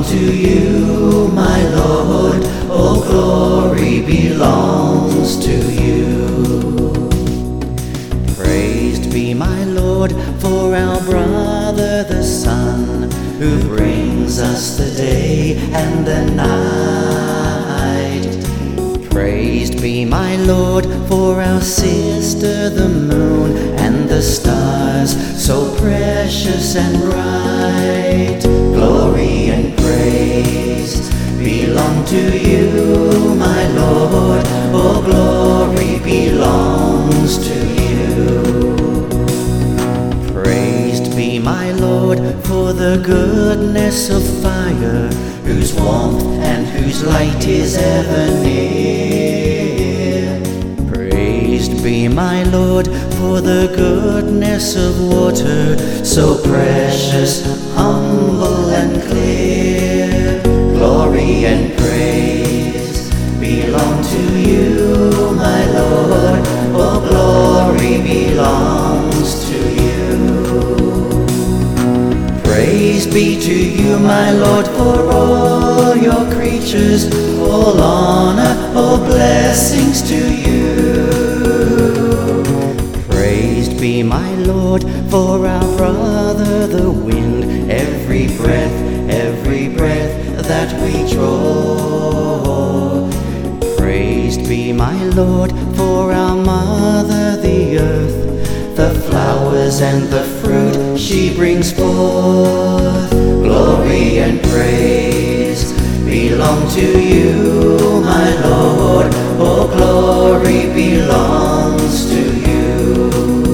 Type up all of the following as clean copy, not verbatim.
to you, my Lord, all glory belongs to you. Praised be my Lord for our brother the sun, who brings us the day and the night. Praised be my Lord for our sister the moon and the stars, so precious and bright. Glory and praise belong to you, my Lord, all glory belongs to you. Praised be my Lord for the goodness of fire, whose warmth and whose light is ever near. Praised be my Lord for the goodness of water, so precious, humble and clear. Glory and praise belong to you, my Lord, all glory belongs to you. Praise be to you, my Lord, for all your creatures, all honor, all blessings to you. Praised be my Lord for our brother the wind, every breath that we draw. Praised be my Lord for our mother the earth, the flowers and the fruit she brings forth. Glory and praise belong to you, my Lord, all glory belongs to you.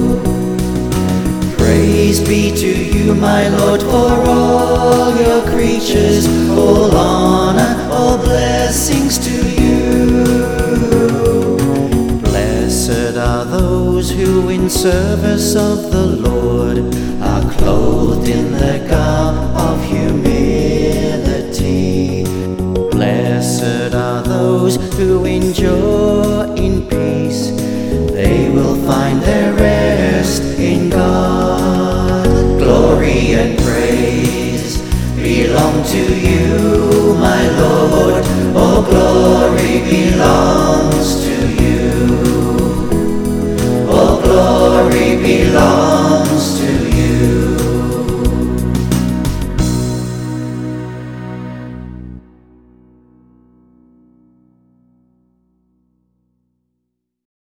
Praise be to you, my Lord, for all your creatures, all honor, all blessings to you. Blessed are those who in service of the Lord are clothed in the garb of humility. Blessed are those who endure in peace, they will find their rest in God. Glory and praise belong to you, my Lord,